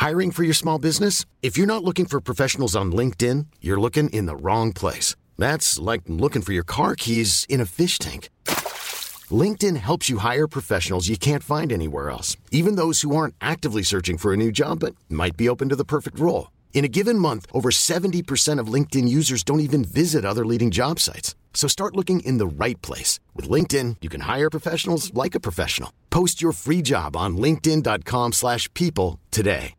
Hiring for your small business? If you're not looking for professionals on LinkedIn, you're looking in the wrong place. That's like looking for your car keys in a fish tank. LinkedIn helps you hire professionals you can't find anywhere else, even those who aren't actively searching for a new job but might be open to the perfect role. In a given month, over 70% of LinkedIn users don't even visit other leading job sites. So start looking in the right place. With LinkedIn, you can hire professionals like a professional. Post your free job on linkedin.com/people today.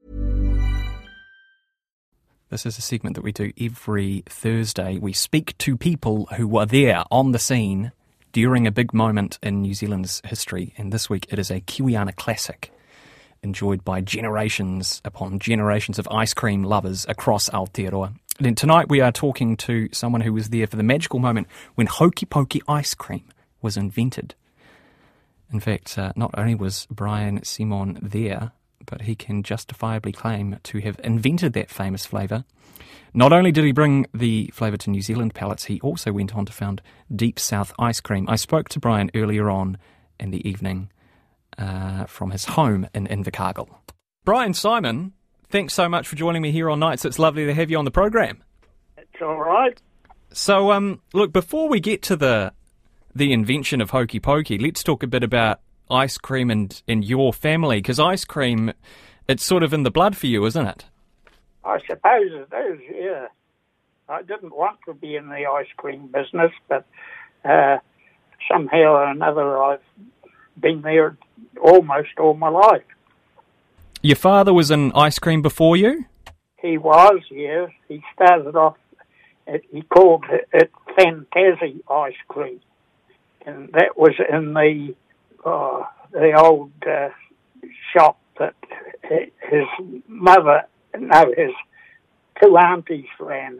This is a segment that we do every Thursday. We speak to people who were there on the scene during a big moment in New Zealand's history. And this week it is a Kiwiana classic, enjoyed by generations upon generations of ice cream lovers across Aotearoa. And tonight we are talking to someone who was there for the magical moment when Hokey Pokey ice cream was invented. In fact, not only was Brian Simon there, but he can justifiably claim to have invented that famous flavour. Not only did he bring the flavour to New Zealand palates, he also went on to found Deep South Ice Cream. I spoke to Brian earlier on in the evening from his home in Invercargill. Brian Simon, thanks so much for joining me here on Nights. It's lovely to have you on the program. It's all right. So, look, before we get to the invention of Hokey Pokey, let's talk a bit about ice cream and your family, because ice cream, it's sort of in the blood for you, isn't it? I suppose it is, yeah. I didn't want to be in the ice cream business, but somehow or another I've been there almost all my life. Your father was in ice cream before you? He was, yes. He started off, he called it Fantasy Ice Cream. And that was in the old shop that his his two aunties ran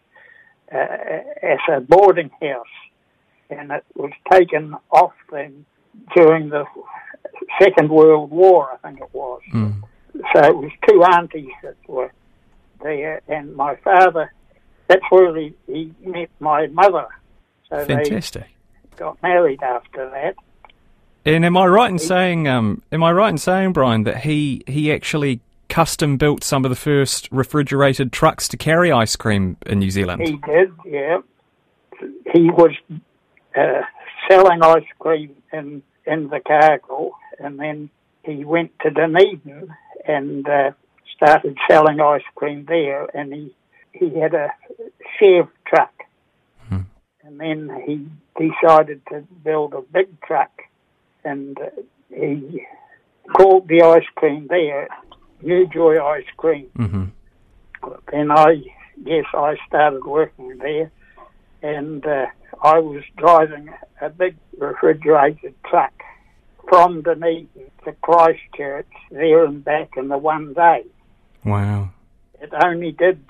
as a boarding house. And it was taken off them during the Second World War, I think it was. Mm. So it was two aunties that were there, and my father, that's where he met my mother. So Fantastic. They got married after that. And am I right in saying, Brian, that he actually custom built some of the first refrigerated trucks to carry ice cream in New Zealand? He did, yeah. He was selling ice cream in Invercargill, and then he went to Dunedin and started selling ice cream there, and he had a Chev truck. Hmm. And then he decided to build a big truck, and he called the ice cream there New Joy Ice Cream. Mm-hmm. Then I started working there, and I was driving a big refrigerated truck from Dunedin to Christchurch, there and back in the one day. Wow. It only did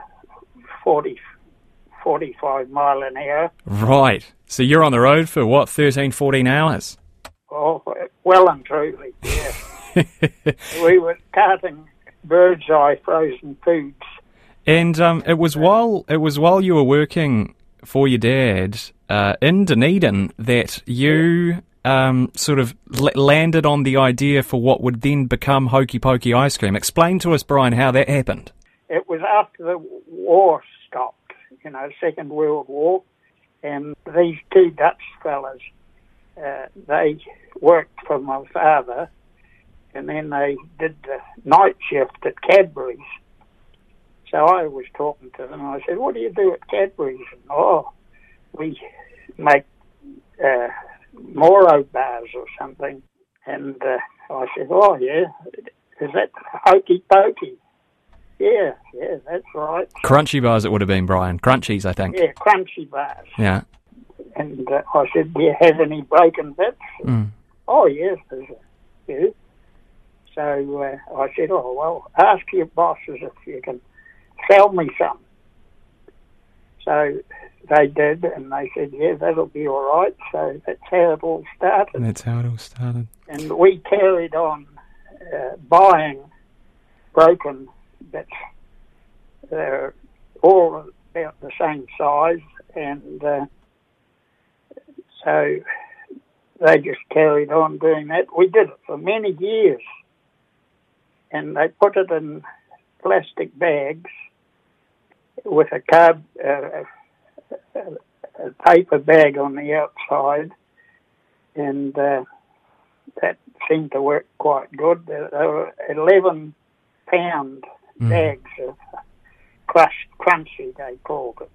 45 mile an hour. Right. So you're on the road for, 13, 14 hours? Oh, well and truly, yeah. We were carting bird's eye frozen foods. And it was while you were working for your dad in Dunedin that you sort of landed on the idea for what would then become Hokey Pokey ice cream. Explain to us, Brian, how that happened. It was after the war stopped, Second World War, and these two Dutch fellas, they worked for my father, and then they did the night shift at Cadbury's. So I was talking to them, and I said, "What do you do at Cadbury's?" And, we make Moro bars or something. And I said, "Oh, yeah, is that Hokey Pokey?" Yeah, that's right. Crunchy bars it would have been, Brian. Crunchies, I think. Yeah, crunchy bars. Yeah. And I said, "Do you have any broken bits?" Mm. "Oh, yes, there's a few." So I said, "Oh, well, ask your bosses if you can sell me some." So they did, and they said, "Yeah, that'll be all right." So that's how it all started. And we carried on buying broken bits. They're all about the same size, and so they just carried on doing that. We did it for many years. and they put it in plastic bags with a paper bag on the outside, and that seemed to work quite good. There were 11-pound bags of crushed crunchy, they called it.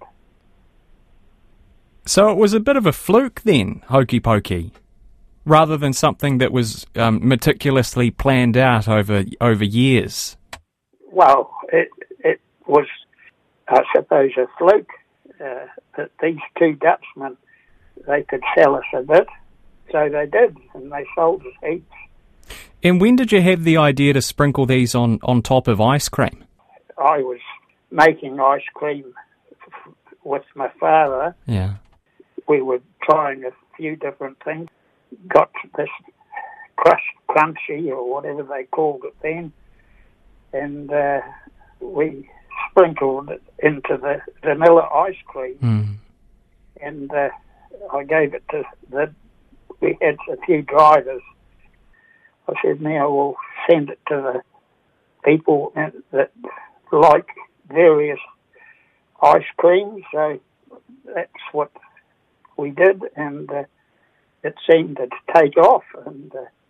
So it was a bit of a fluke then, Hokey Pokey, rather than something that was meticulously planned out over years. Well, it was, I suppose, a fluke that these two Dutchmen, they could sell us a bit, so they did, and they sold us heaps. And when did you have the idea to sprinkle these on top of ice cream? I was making ice cream with my father. Yeah. We were trying a few different things. Got this crushed crunchy, or whatever they called it then, and we sprinkled it into the vanilla ice cream. And I gave it to we had a few drivers. I said, now we'll send it to the people that like various ice creams. So that's what we did, and it seemed to take off. And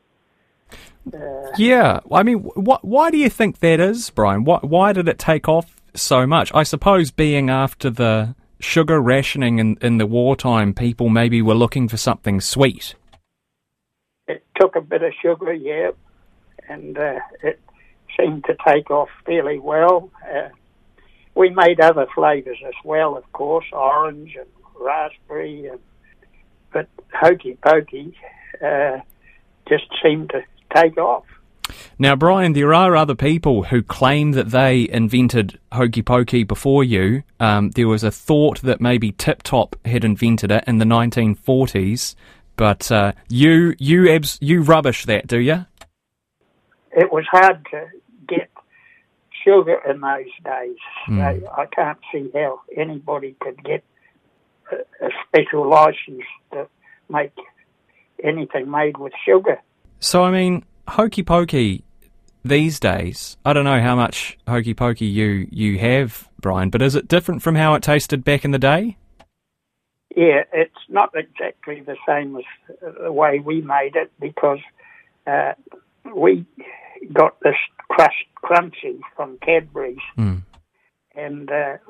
yeah, I mean, why do you think that is, Brian? Why did it take off so much? I suppose being after the sugar rationing in the wartime, people maybe were looking for something sweet. It took a bit of sugar, yeah, and it seemed to take off fairly well. We made other flavours as well, of course, orange and raspberry, but Hokey Pokey just seemed to take off. Now, Brian, there are other people who claim that they invented Hokey Pokey before you. There was a thought that maybe Tip Top had invented it in the 1940s, but you rubbish that, do you? It was hard to get sugar in those days. I can't see how anybody could get a special license to make anything made with sugar. So, I mean, Hokey Pokey these days, I don't know how much Hokey Pokey you have, Brian, but is it different from how it tasted back in the day? Yeah, it's not exactly the same as the way we made it, because we got this crushed crunchy from Cadbury's, and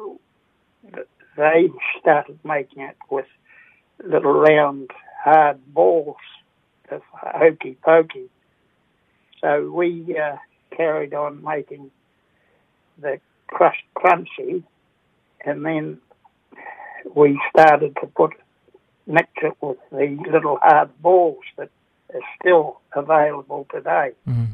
they started making it with little round hard balls of Hokey Pokey. So we carried on making the crushed crunchy, and then we started to mix it with the little hard balls that are still available today.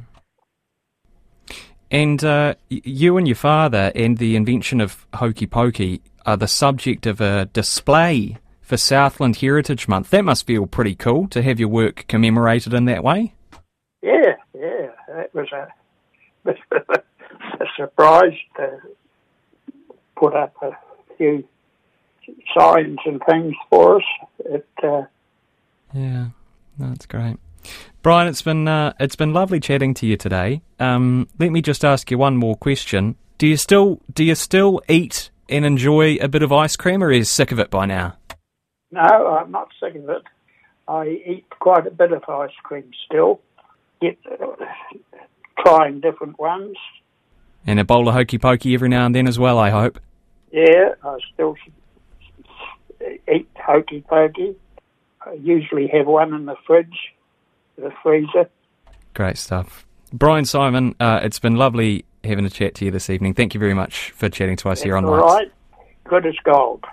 And you and your father and the invention of Hokey Pokey are the subject of a display for Southland Heritage Month. That must feel pretty cool to have your work commemorated in that way. Yeah, it was a surprise to put up a few signs and things for us. Yeah, that's great. Brian, it's been lovely chatting to you today. Let me just ask you one more question. Do you still eat and enjoy a bit of ice cream, or are you sick of it by now? No, I'm not sick of it. I eat quite a bit of ice cream still. Trying different ones. And a bowl of Hokey Pokey every now and then as well, I hope. Yeah, I still eat Hokey Pokey. I usually have one in the fridge, the freezer. Great stuff. Brian Simon, it's been lovely having a chat to you this evening. Thank you very much for chatting to us here on Lights. All right. Good as gold.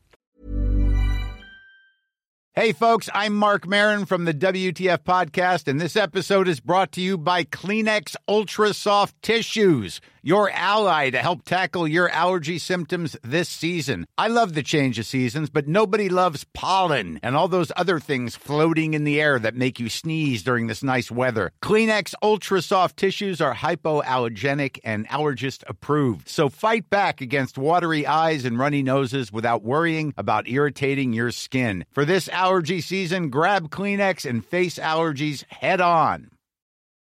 Hey, folks, I'm Mark Maron from the WTF Podcast, and this episode is brought to you by Kleenex Ultra Soft Tissues, your ally to help tackle your allergy symptoms this season. I love the change of seasons, but nobody loves pollen and all those other things floating in the air that make you sneeze during this nice weather. Kleenex Ultra Soft Tissues are hypoallergenic and allergist approved, so fight back against watery eyes and runny noses without worrying about irritating your skin. For this allergy season, grab Kleenex and face allergies head on.